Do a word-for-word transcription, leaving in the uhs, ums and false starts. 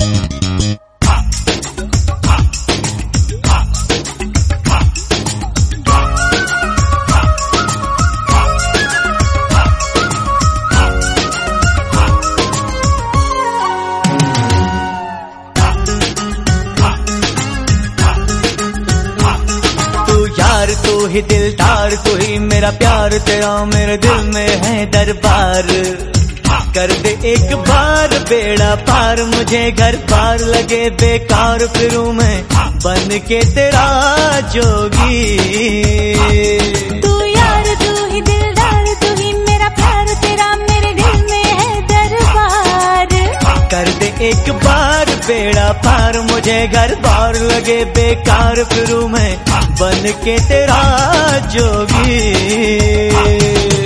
तू ही दिलदार, तू ही मेरा प्यार, तेरा मेरे दिल में है दरबार। कर दे एक बार बेड़ा पार, मुझे घर पार लगे बेकार, फिरूं मैं बन के तेरा जोगी। तू यार तू ही दिलदार, तू ही मेरा प्यार, तेरा मेरे दिल में है दरबार। कर दे एक बार बेड़ा पार, मुझे घर बार लगे बेकार, फिरूं मैं बन के तेरा जोगी।